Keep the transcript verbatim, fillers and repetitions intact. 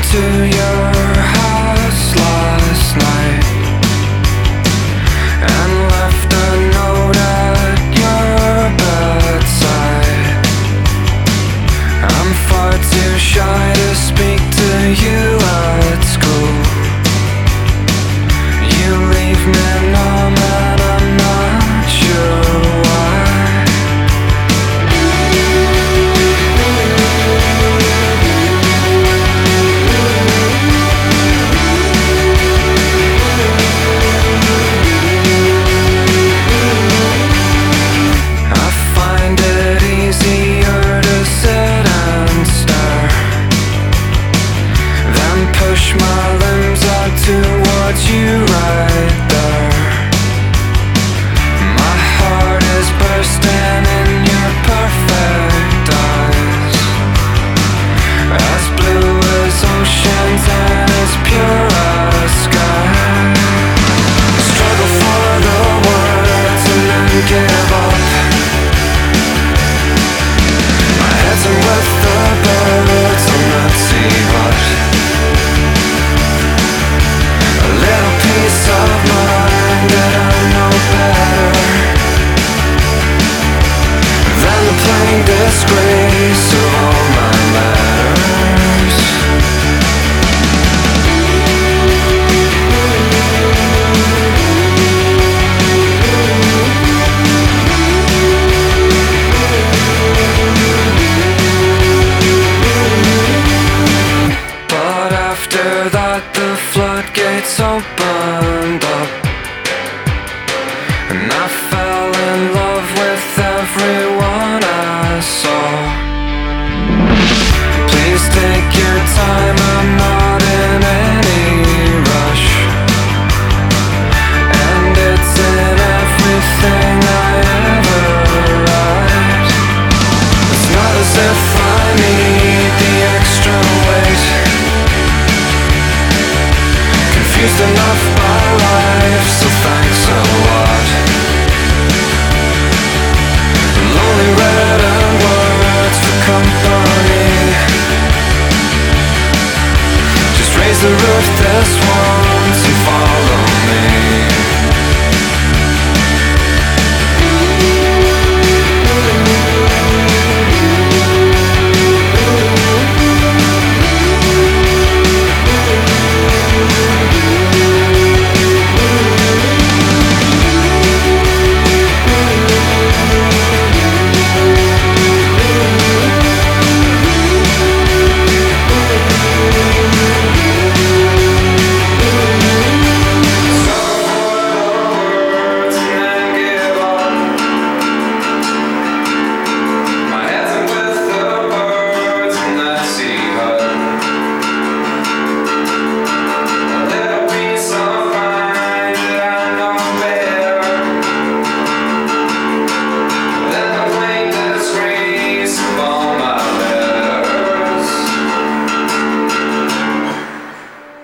to your house last night and left a note at your bedside. I'm far too shy to speak to you at school. You leave me numb and I'm not sure why. I find it easier to sit and stare than push my limbs out towards you right there. My heart is bursting in your perfect eyes, as blue as oceans and as pure as sky. Struggle for the words and then give up. My head's in with the birds and let's see what a little piece of mind that I know better than the plain disgrace of all my letters. But after that the floodgates opened up, and I fell in love with everyone I saw. Please take your time, I'm not in any rush, and it's in everything I ever write. It's not as if I need the extra weight, confused enough by life, so thanks a lot. Lonely written words for company. Just raise the roof, this one